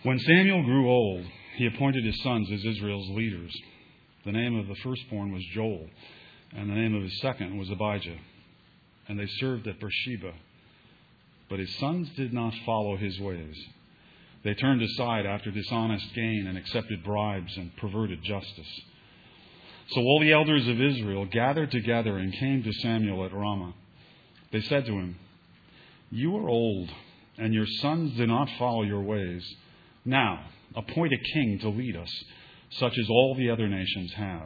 When Samuel grew old, he appointed his sons as Israel's leaders. The name of the firstborn was Joel, and the name of his second was Abijah. And they served at Beersheba. But his sons did not follow his ways. They turned aside after dishonest gain and accepted bribes and perverted justice. So all the elders of Israel gathered together and came to Samuel at Ramah. They said to him, "You are old, and your sons do not follow your ways. Now, appoint a king to lead us, such as all the other nations have."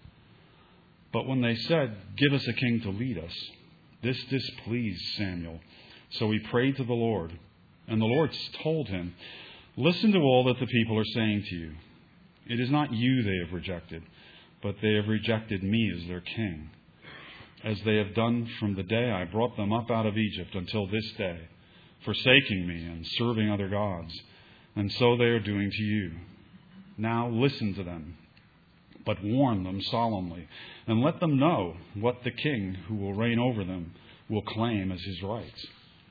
But when they said, "Give us a king to lead us," this displeased Samuel. So he prayed to the Lord. And the Lord told him, "Listen to all that the people are saying to you. It is not you they have rejected, but they have rejected me as their king, as they have done from the day I brought them up out of Egypt until this day, forsaking me and serving other gods. And so they are doing to you. Now listen to them, but warn them solemnly, and let them know what the king who will reign over them will claim as his rights."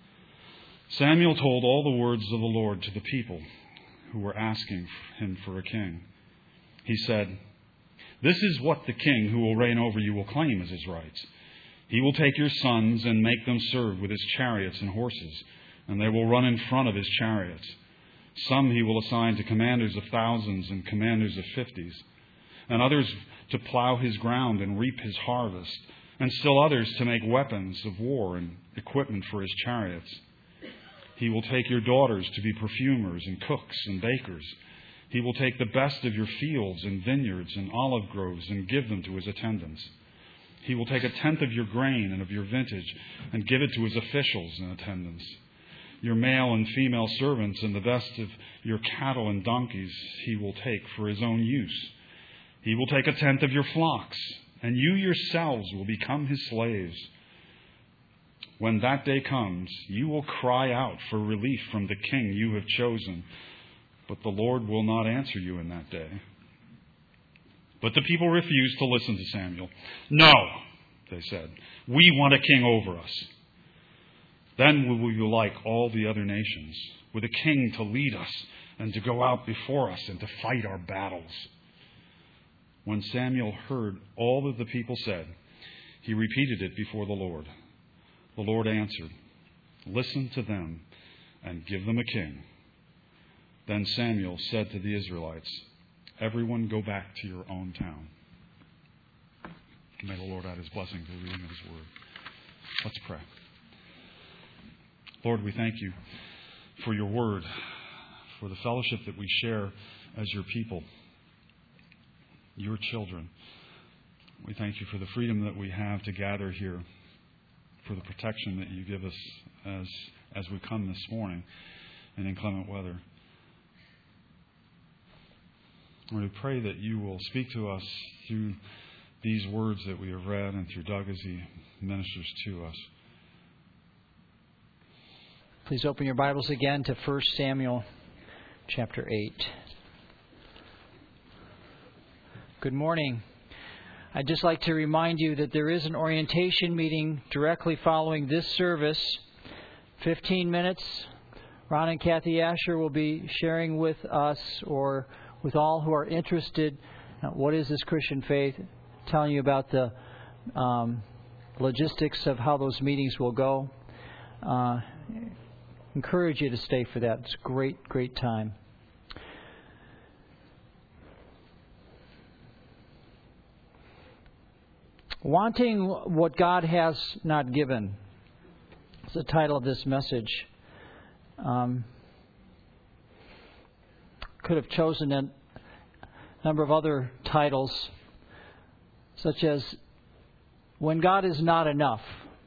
Samuel told all the words of the Lord to the people who were asking him for a king. He said, "This is what the king who will reign over you will claim as his rights. He will take your sons and make them serve with his chariots and horses, and they will run in front of his chariots. Some he will assign to commanders of thousands and commanders of 50s, and others to plow his ground and reap his harvest, and still others to make weapons of war and equipment for his chariots. He will take your daughters to be perfumers and cooks and bakers. He will take the best of your fields and vineyards and olive groves and give them to his attendants. He will take a tenth of your grain and of your vintage and give it to his officials and attendants. Your male and female servants and the best of your cattle and donkeys he will take for his own use. He will take a tenth of your flocks, and you yourselves will become his slaves. When that day comes, you will cry out for relief from the king you have chosen, but the Lord will not answer you in that day." But the people refused to listen to Samuel. "No," they said, "we want a king over us. Then we will be like all the other nations, with a king to lead us and to go out before us and to fight our battles." When Samuel heard all that the people said, he repeated it before the Lord. The Lord answered, "Listen to them and give them a king." Then Samuel said to the Israelites, "Everyone go back to your own town." May the Lord add his blessing to the reading of his word. Let's pray. Lord, we thank you for your word, for the fellowship that we share as your people, your children. We thank you for the freedom that we have to gather here, for the protection that you give us as we come this morning in inclement weather. Lord, we pray that you will speak to us through these words that we have read and through Doug as he ministers to us. Please open your Bibles again to 1 Samuel chapter 8. Good morning. I'd just like to remind you that there is an orientation meeting directly following this service. 15 minutes. Ron and Kathy Asher will be sharing with us, or with all who are interested, what is this Christian faith, telling you about the logistics of how those meetings will go. Encourage you to stay for that. It's a great time. Wanting what God has not given is the title of this message. Could have chosen a number of other titles, such as When God is Not Enough.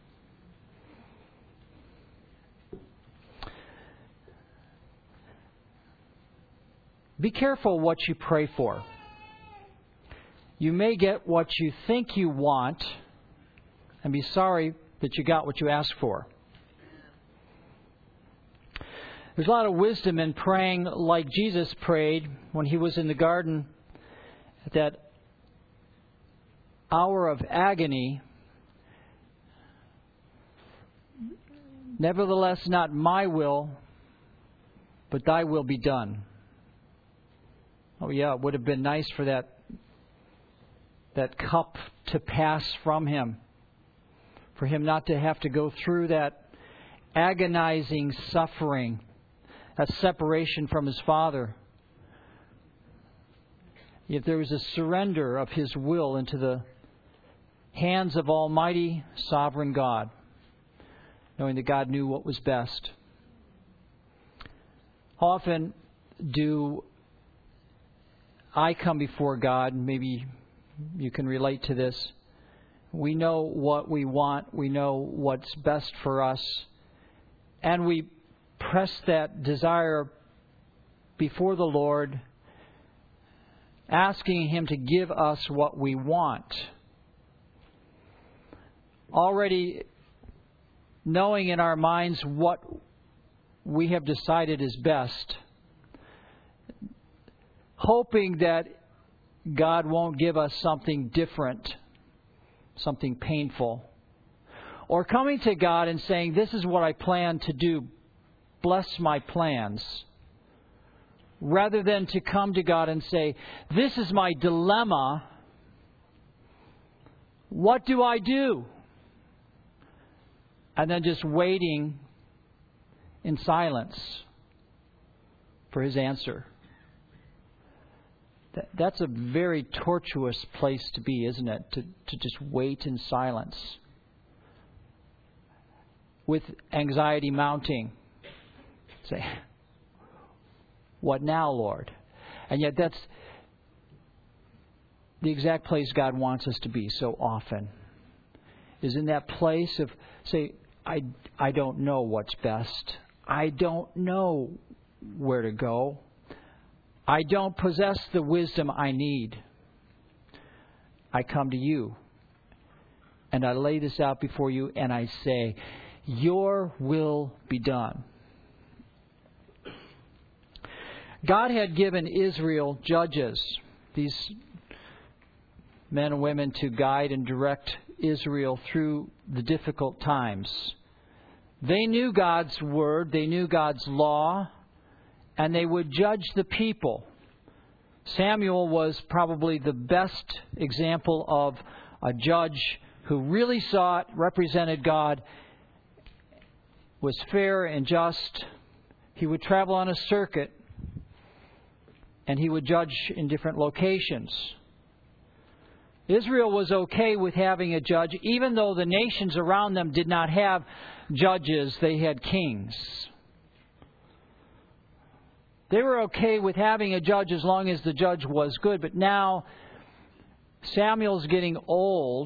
Be careful what you pray for. You may get what you think you want and be sorry that you got what you asked for. There's a lot of wisdom in praying like Jesus prayed when he was in the garden at that hour of agony. "Nevertheless, not my will, but thy will be done." Oh yeah, it would have been nice for that cup to pass from him. For him not to have to go through that agonizing suffering, that separation from his Father. Yet there was a surrender of his will into the hands of Almighty Sovereign God, knowing that God knew what was best. How often do I come before God? Maybe you can relate to this. We know what we want. We know what's best for us. And we press that desire before the Lord, asking Him to give us what we want. Already knowing in our minds what we have decided is best. Hoping that God won't give us something different, something painful. Or coming to God and saying, this is what I plan to do. Bless my plans. Rather than to come to God and say, this is my dilemma. What do I do? And then just waiting in silence for His answer. That's a very tortuous place to be, isn't it? To just wait in silence. With anxiety mounting. Say, what now, Lord? And yet that's the exact place God wants us to be so often. Is in that place of, say, I don't know what's best. I don't know where to go. I don't possess the wisdom I need. I come to you and I lay this out before you and I say, your will be done. God had given Israel judges, these men and women to guide and direct Israel through the difficult times. They knew God's word, they knew God's law, and they would judge the people. Samuel was probably the best example of a judge who really saw it, represented God, was fair and just. He would travel on a circuit, and he would judge in different locations. Israel was okay with having a judge, even though the nations around them did not have judges, they had kings. They were okay with having a judge as long as the judge was good. But now Samuel's getting old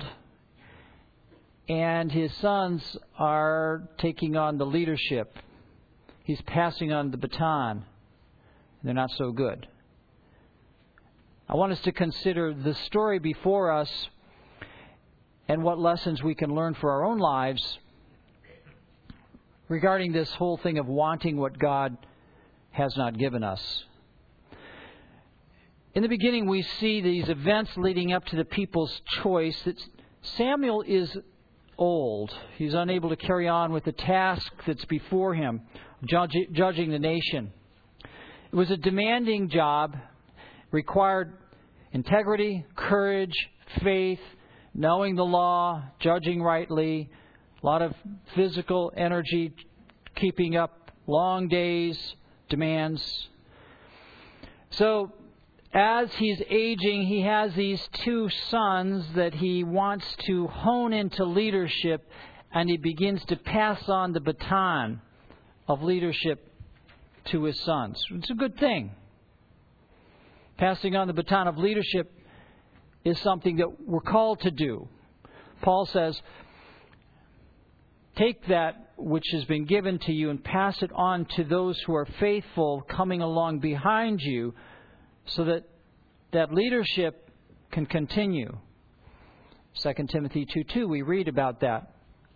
and his sons are taking on the leadership. He's passing on the baton. They're not so good. I want us to consider the story before us and what lessons we can learn for our own lives regarding this whole thing of wanting what God has not given us. In the beginning, we see these events leading up to the people's choice. That Samuel is old. He's unable to carry on with the task that's before him, judging the nation. It was a demanding job, required integrity, courage, faith, knowing the law, judging rightly, a lot of physical energy, keeping up long days, demands. So, as he's aging, he has these two sons that he wants to hone into leadership, and he begins to pass on the baton of leadership to his sons. It's a good thing. Passing on the baton of leadership is something that we're called to do. Paul says, take that which has been given to you and pass it on to those who are faithful coming along behind you, so that that leadership can continue. 2 Timothy 2:2, we read about that.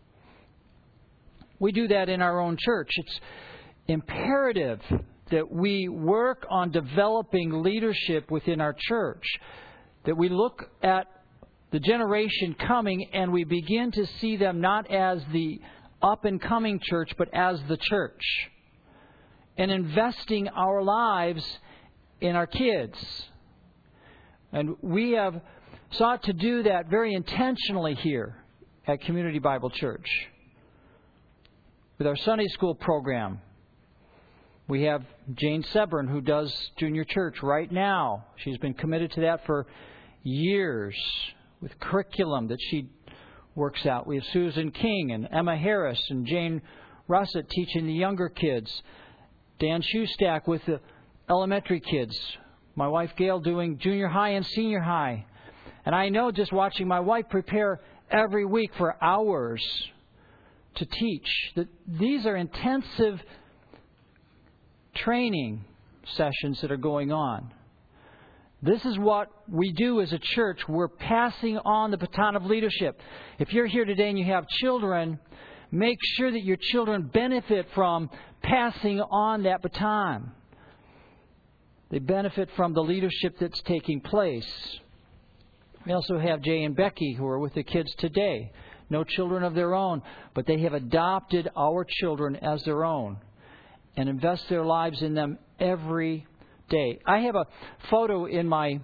We do that in our own church. It's imperative that we work on developing leadership within our church, that we look at the generation coming and we begin to see them not as the up-and-coming church, but as the church. And investing our lives in our kids. And we have sought to do that very intentionally here at Community Bible Church. With our Sunday school program, we have Jane Sebern, who does junior church right now. She's been committed to that for years with curriculum that she works out. We have Susan King and Emma Harris and Jane Russett teaching the younger kids. Dan Shoestack with the elementary kids. My wife Gail doing junior high and senior high. And I know just watching my wife prepare every week for hours to teach that these are intensive training sessions that are going on. This is what we do as a church. We're passing on the baton of leadership. If you're here today and you have children, make sure that your children benefit from passing on that baton. They benefit from the leadership that's taking place. We also have Jay and Becky who are with the kids today. No children of their own, but they have adopted our children as their own and invest their lives in them every day. I have a photo in my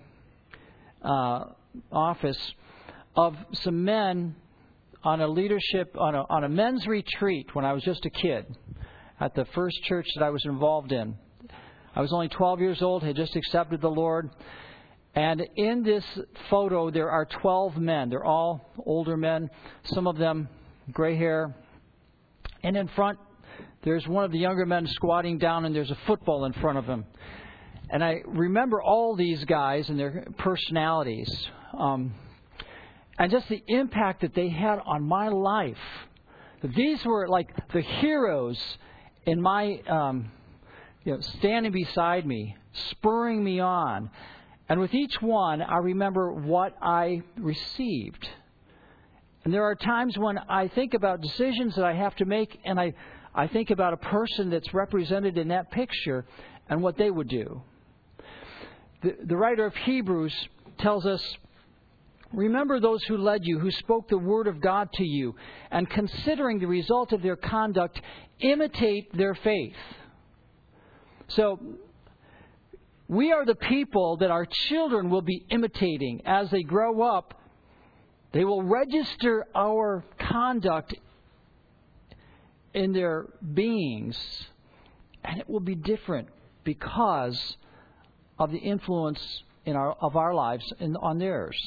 office of some men on a leadership, on a men's retreat when I was just a kid at the first church that I was involved in. I was only 12 years old, had just accepted the Lord. And in this photo, there are 12 men. They're all older men, some of them gray hair. And in front, there's one of the younger men squatting down, and there's a football in front of him. And I remember all these guys and their personalities, and just the impact that they had on my life. These were like the heroes in my, standing beside me, spurring me on. And with each one, I remember what I received. And there are times when I think about decisions that I have to make, and I think about a person that's represented in that picture and what they would do. The writer of Hebrews tells us, remember those who led you, who spoke the word of God to you, and considering the result of their conduct, imitate their faith. So, we are the people that our children will be imitating as they grow up. They will register our conduct in their beings, and it will be different because of the influence of our lives on theirs.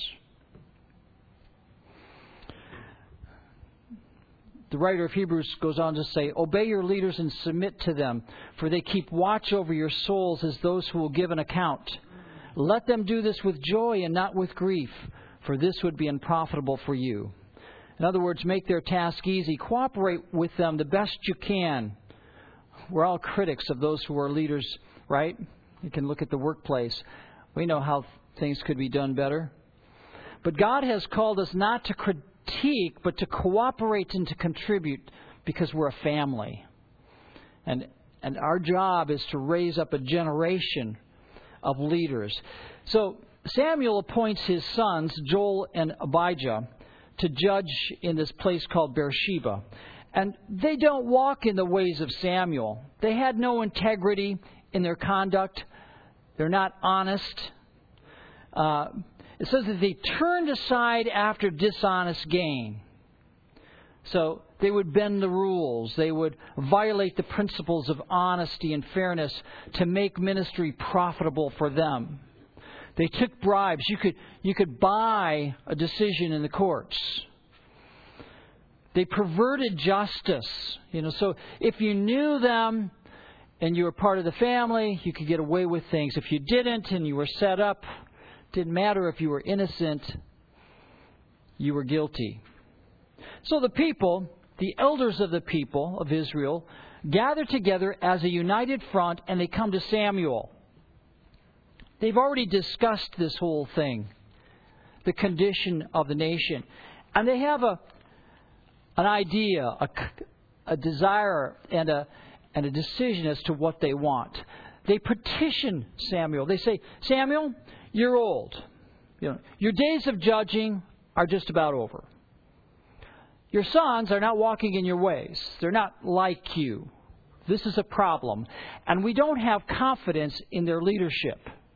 The writer of Hebrews goes on to say, obey your leaders and submit to them, for they keep watch over your souls as those who will give an account. Let them do this with joy and not with grief, for this would be unprofitable for you. In other words, make their task easy. Cooperate with them the best you can. We're all critics of those who are leaders, right? You can look at the workplace. We know how things could be done better. But God has called us not to critique, but to cooperate and to contribute because we're a family. And our job is to raise up a generation of leaders. So Samuel appoints his sons, Joel and Abijah, to judge in this place called Beersheba. And they don't walk in the ways of Samuel. They had no integrity in their conduct. They're not honest. It says that they turned aside after dishonest gain. So they would bend the rules. They would violate the principles of honesty and fairness to make ministry profitable for them. They took bribes. You could buy a decision in the courts. They perverted justice. So if you knew them and you were part of the family, you could get away with things. If you didn't and you were set up, didn't matter if you were innocent, you were guilty. So the people, the elders of the people of Israel, gather together as a united front and they come to Samuel. They've already discussed this whole thing, the condition of the nation. And they have an idea, a desire, and a decision as to what they want. They petition Samuel. They say, Samuel, you're old. Your days of judging are just about over. Your sons are not walking in your ways. They're not like you. This is a problem. And we don't have confidence in their leadership.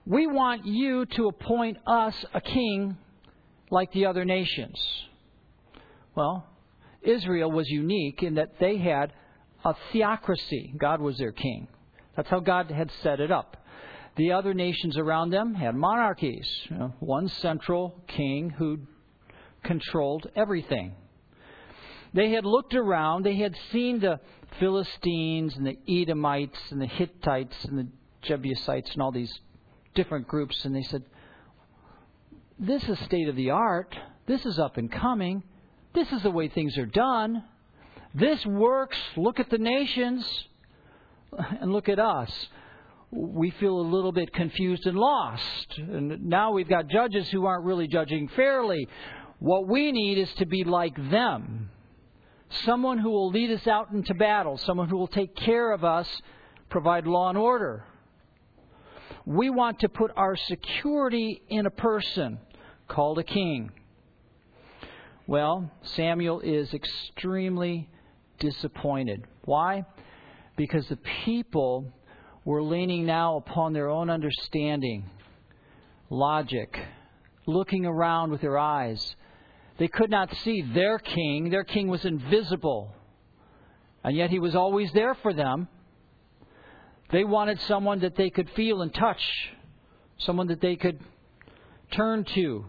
we want you to appoint us a king like the other nations. Well, Israel was unique in that they had a theocracy. God was their king. That's how God had set it up. The other nations around them had monarchies. One central king who controlled everything. They had looked around. They had seen the Philistines and the Edomites and the Hittites and the Jebusites and all these different groups. And they said, this is state of the art. This is up and coming. This is the way things are done. This works. Look at the nations. And look at us. We feel a little bit confused and lost. And now we've got judges who aren't really judging fairly. What we need is to be like them. Someone who will lead us out into battle. Someone who will take care of us, provide law and order. We want to put our security in a person called a king. Well, Samuel is extremely disappointed. Why? Because the people were leaning now upon their own understanding, logic, looking around with their eyes. They could not see their king. Their king was invisible. And yet he was always there for them. They wanted someone that they could feel and touch, someone that they could turn to.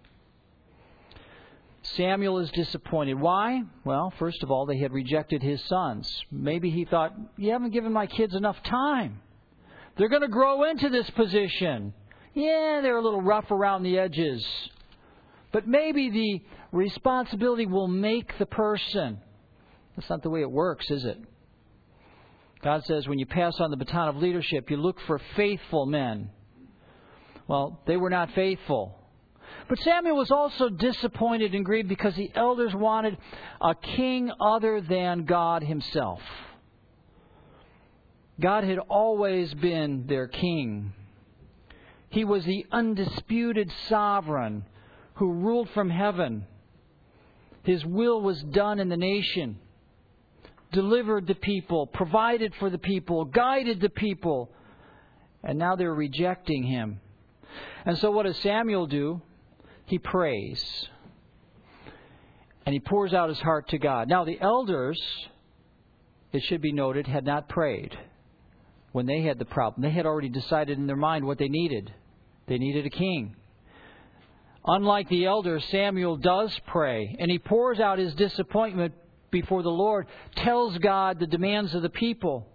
Samuel is disappointed. Why? Well, first of all, they had rejected his sons. Maybe he thought, you haven't given my kids enough time. They're going to grow into this position. Yeah, they're a little rough around the edges. But maybe the responsibility will make the person. That's not the way it works, is it? God says when you pass on the baton of leadership, you look for faithful men. Well, they were not faithful. But Samuel was also disappointed and grieved because the elders wanted a king other than God himself. God had always been their king. He was the undisputed sovereign who ruled from heaven. His will was done in the nation, delivered the people, provided for the people, guided the people. And now they're rejecting him. And so what does Samuel do? He prays. And he pours out his heart to God. Now the elders, it should be noted, had not prayed when they had the problem. They had already decided in their mind what they needed. They needed a king. Unlike the elders, Samuel does pray. And he pours out his disappointment before the Lord, tells God the demands of the people.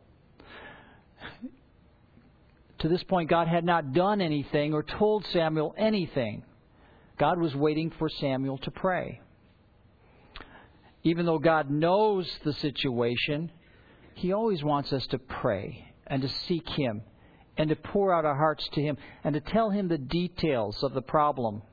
To this point, God had not done anything or told Samuel anything. God was waiting for Samuel to pray. Even though God knows the situation, He always wants us to pray and to seek Him and to pour out our hearts to Him and to tell Him the details of the problem.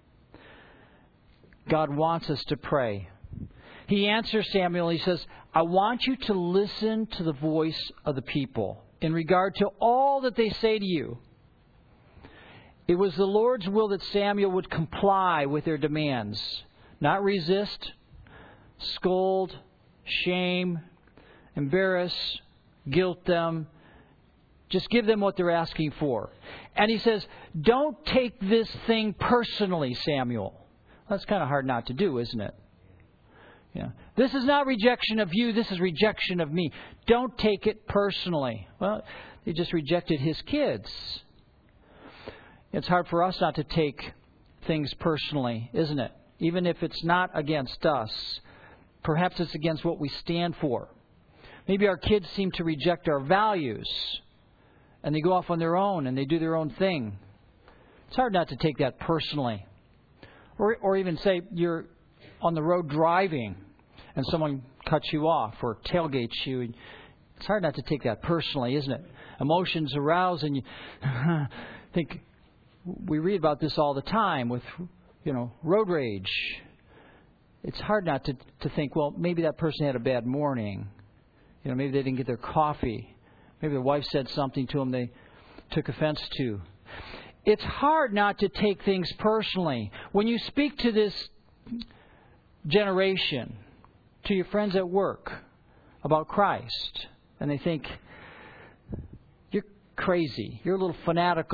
God wants us to pray. He answers Samuel. He says, I want you to listen to the voice of the people in regard to all that they say to you. It was the Lord's will that Samuel would comply with their demands, not resist, scold, shame, embarrass, guilt them. Just give them what they're asking for. And he says, don't take this thing personally, Samuel. That's kind of hard not to do, isn't it? Yeah. This is not rejection of you. This is rejection of me. Don't take it personally. Well, they just rejected his kids. It's hard for us not to take things personally, isn't it? Even if it's not against us. Perhaps it's against what we stand for. Maybe our kids seem to reject our values. And they go off on their own and they do their own thing. It's hard not to take that personally. Or even say you're on the road driving and someone cuts you off or tailgates you. It's hard not to take that personally, isn't it? Emotions arouse and you think, we read about this all the time with, road rage. It's hard not to think, well, maybe that person had a bad morning. Maybe they didn't get their coffee. Maybe their wife said something to them they took offense to. It's hard not to take things personally. When you speak to this generation, to your friends at work about Christ, and they think, you're crazy, you're a little fanatical,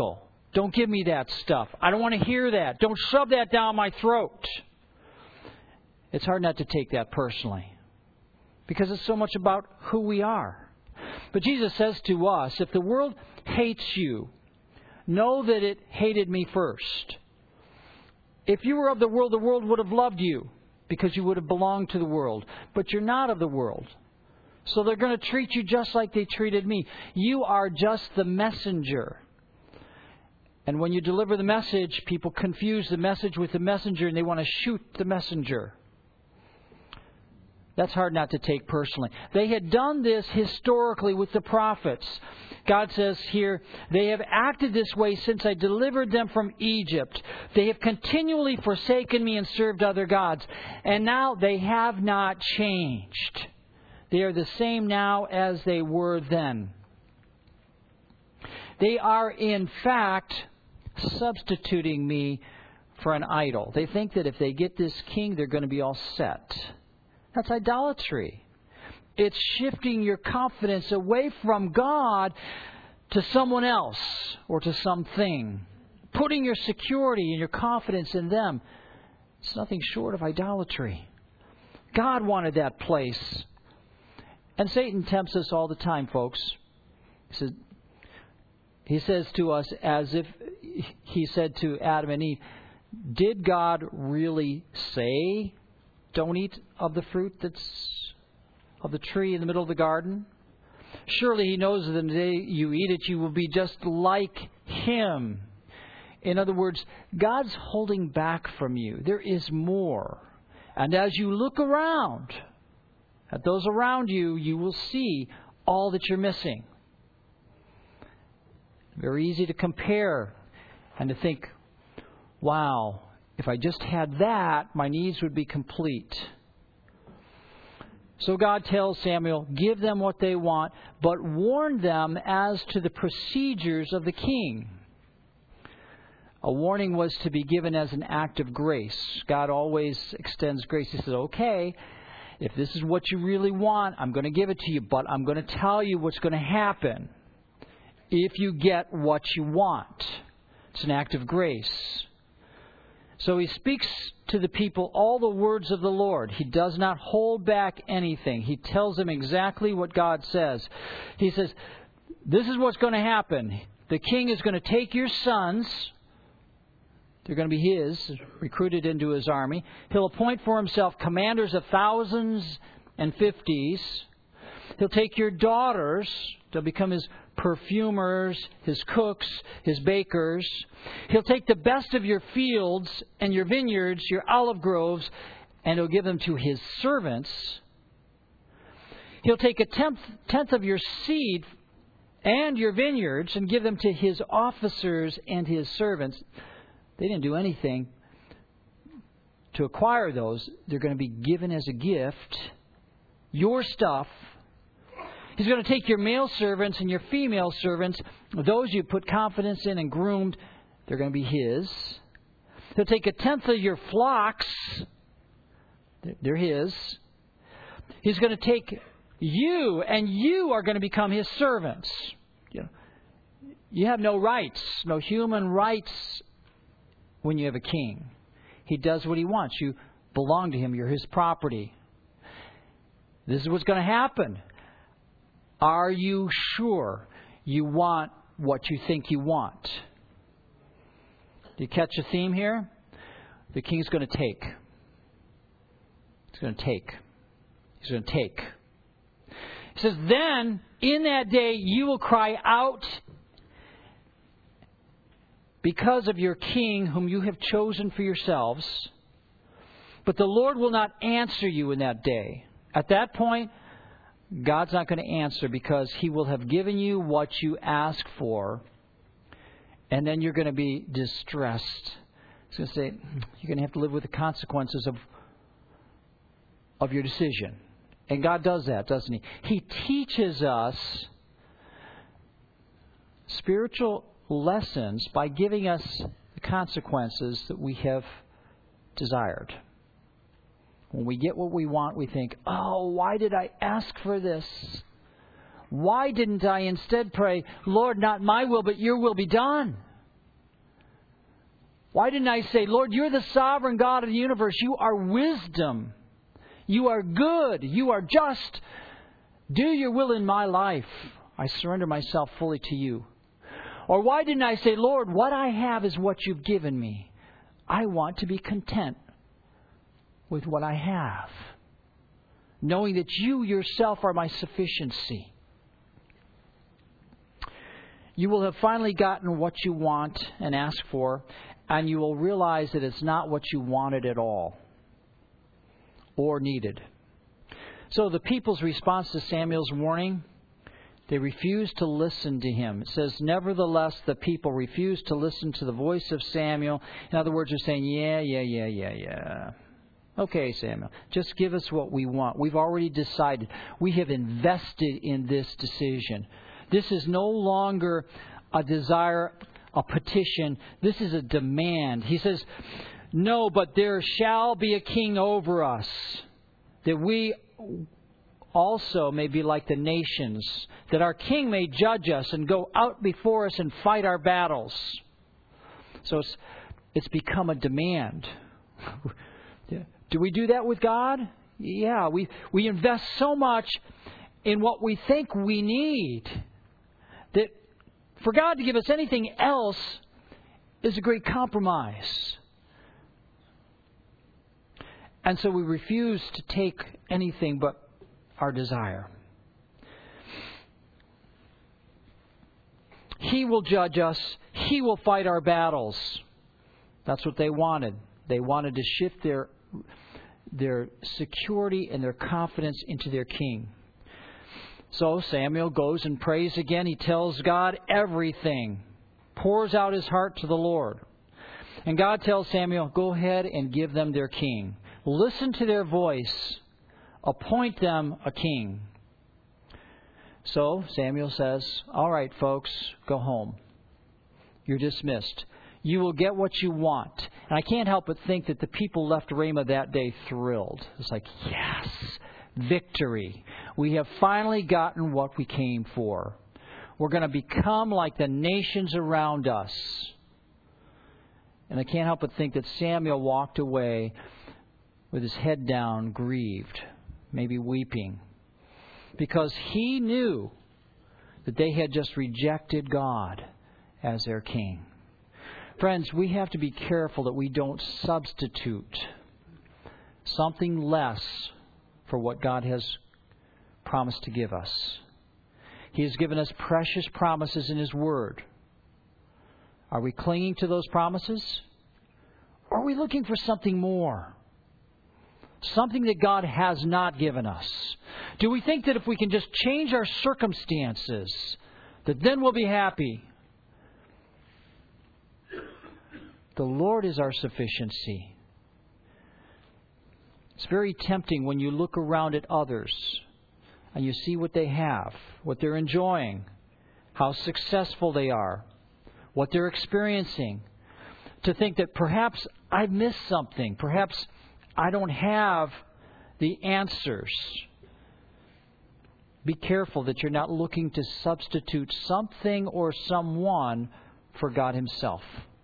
Don't give me that stuff. I don't want to hear that. Don't shove that down my throat. It's hard not to take that personally, because it's so much about who we are. But Jesus says to us, if the world hates you, know that it hated me first. If you were of the world would have loved you, because you would have belonged to the world. But you're not of the world. So they're going to treat you just like they treated me. You are just the messenger. And when you deliver the message, people confuse the message with the messenger and they want to shoot the messenger. That's hard not to take personally. They had done this historically with the prophets. God says here, they have acted this way since I delivered them from Egypt. They have continually forsaken me and served other gods. And now they have not changed. They are the same now as they were then. They are, in fact, substituting me for an idol. They think that if they get this king, they're going to be all set. That's idolatry. It's shifting your confidence away from God to someone else or to something. Putting your security and your confidence in them. It's nothing short of idolatry. God wanted that place. And Satan tempts us all the time, folks. He says to us as if he said to Adam and Eve, did God really say, don't eat of the fruit that's of the tree in the middle of the garden? Surely He knows that the day you eat it, you will be just like Him. In other words, God's holding back from you. There is more. And as you look around at those around you, you will see all that you're missing. Very easy to compare and to think, wow, if I just had that, my needs would be complete. So God tells Samuel, give them what they want, but warn them as to the procedures of the king. A warning was to be given as an act of grace. God always extends grace. He says, okay, if this is what you really want, I'm going to give it to you, but I'm going to tell you what's going to happen if you get what you want. It's an act of grace. So he speaks to the people all the words of the Lord. He does not hold back anything. He tells them exactly what God says. He says, this is what's going to happen. The king is going to take your sons. They're going to be his, recruited into his army. He'll appoint for himself commanders of thousands and fifties. He'll take your daughters. They'll become his perfumers, his cooks, his bakers. He'll take the best of your fields and your vineyards, your olive groves, and he'll give them to his servants. He'll take a tenth of your seed and your vineyards and give them to his officers and his servants. They didn't do anything to acquire those. They're going to be given as a gift. Your stuff. He's going to take your male servants and your female servants, those you put confidence in and groomed, they're going to be his. He'll take a tenth of your flocks. They're his. He's going to take you, and you are going to become his servants. You have no rights, no human rights when you have a king. He does what he wants. You belong to him. You're his property. This is what's going to happen. Are you sure you want what you think you want? Do you catch a theme here? The king's going to take. He's going to take. He's going to take. He says, then in that day you will cry out because of your king whom you have chosen for yourselves. But the Lord will not answer you in that day. At that point, God's not going to answer because He will have given you what you ask for. And then you're going to be distressed. He's going to say, you're going to have to live with the consequences of your decision. And God does that, doesn't He? He teaches us spiritual lessons by giving us the consequences that we have desired. When we get what we want, we think, oh, why did I ask for this? Why didn't I instead pray, Lord, not my will, but your will be done? Why didn't I say, Lord, you're the sovereign God of the universe. You are wisdom. You are good. You are just. Do your will in my life. I surrender myself fully to you. Or why didn't I say, Lord, what I have is what you've given me. I want to be content with what I have, knowing that you yourself are my sufficiency. You will have finally gotten what you want and ask for, and you will realize that it's not what you wanted at all or needed. So the people's response to Samuel's warning, they refused to listen to him. It says, nevertheless, the people refused to listen to the voice of Samuel. In other words, they're saying, yeah. Okay, Samuel, just give us what we want. We've already decided. We have invested in this decision. This is no longer a desire, a petition. This is a demand. He says, no, but there shall be a king over us, that we also may be like the nations, that our king may judge us and go out before us and fight our battles. So it's become a demand. Do we do that with God? Yeah, we invest so much in what we think we need that for God to give us anything else is a great compromise. And so we refuse to take anything but our desire. He will judge us. He will fight our battles. That's what they wanted. They wanted to shift their security and their confidence into their king. So Samuel goes and prays again. He tells God everything. Pours out his heart to the Lord. And God tells Samuel, go ahead and give them their king. Listen to their voice. Appoint them a king. So Samuel says, all right, folks, go home. You're dismissed. You will get what you want. And I can't help but think that the people left Ramah that day thrilled. It's like, yes, victory. We have finally gotten what we came for. We're going to become like the nations around us. And I can't help but think that Samuel walked away with his head down, grieved, maybe weeping, because he knew that they had just rejected God as their king. Friends, we have to be careful that we don't substitute something less for what God has promised to give us. He has given us precious promises in His Word. Are we clinging to those promises? Or are we looking for something more? Something that God has not given us? Do we think that if we can just change our circumstances, that then we'll be happy? The Lord is our sufficiency. It's very tempting when you look around at others and you see what they have, what they're enjoying, how successful they are, what they're experiencing, to think that perhaps I've missed something. Perhaps I don't have the answers. Be careful that you're not looking to substitute something or someone for God Himself.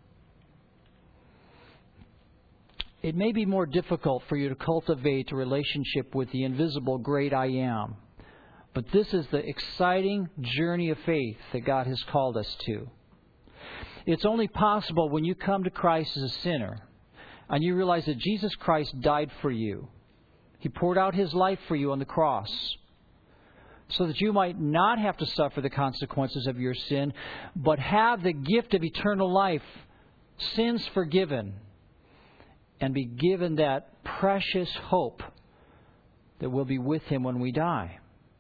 It may be more difficult for you to cultivate a relationship with the invisible great I Am. But this is the exciting journey of faith that God has called us to. It's only possible when you come to Christ as a sinner and you realize that Jesus Christ died for you. He poured out His life for you on the cross so that you might not have to suffer the consequences of your sin, but have the gift of eternal life, sins forgiven, and be given that precious hope that we'll be with Him when we die.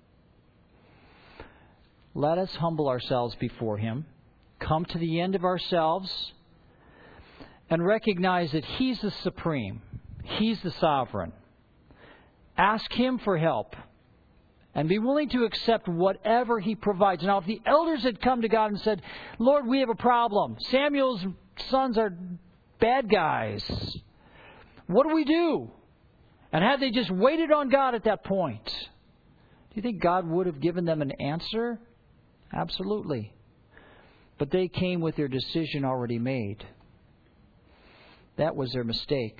Let us humble ourselves before Him, come to the end of ourselves, and recognize that He's the supreme. He's the sovereign. Ask Him for help, and be willing to accept whatever He provides. Now, if the elders had come to God and said, Lord, we have a problem. Samuel's sons are bad guys. What do we do? And had they just waited on God at that point, do you think God would have given them an answer? Absolutely. But they came with their decision already made. That was their mistake.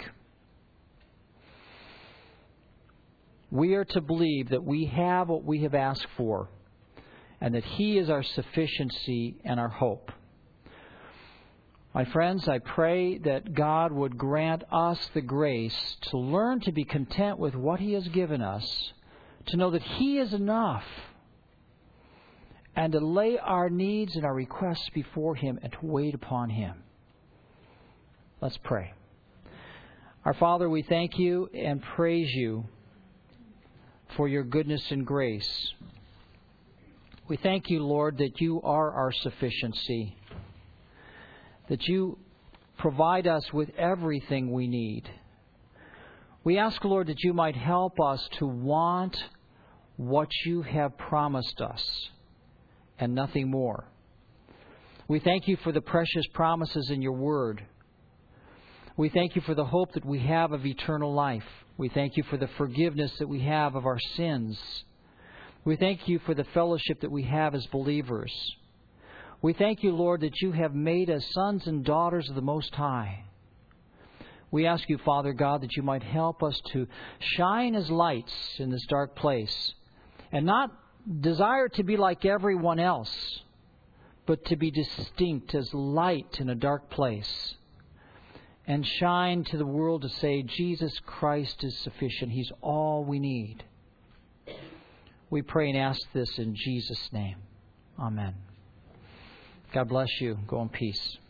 We are to believe that we have what we have asked for, and that He is our sufficiency and our hope. My friends, I pray that God would grant us the grace to learn to be content with what He has given us, to know that He is enough, and to lay our needs and our requests before Him and to wait upon Him. Let's pray. Our Father, we thank You and praise You for Your goodness and grace. We thank You, Lord, that You are our sufficiency, that You provide us with everything we need. We ask, Lord, that You might help us to want what You have promised us and nothing more. We thank You for the precious promises in Your Word. We thank You for the hope that we have of eternal life. We thank You for the forgiveness that we have of our sins. We thank You for the fellowship that we have as believers. We thank You, Lord, that You have made us sons and daughters of the Most High. We ask You, Father God, that You might help us to shine as lights in this dark place and not desire to be like everyone else, but to be distinct as light in a dark place and shine to the world to say, Jesus Christ is sufficient. He's all we need. We pray and ask this in Jesus' name. Amen. God bless you. Go in peace.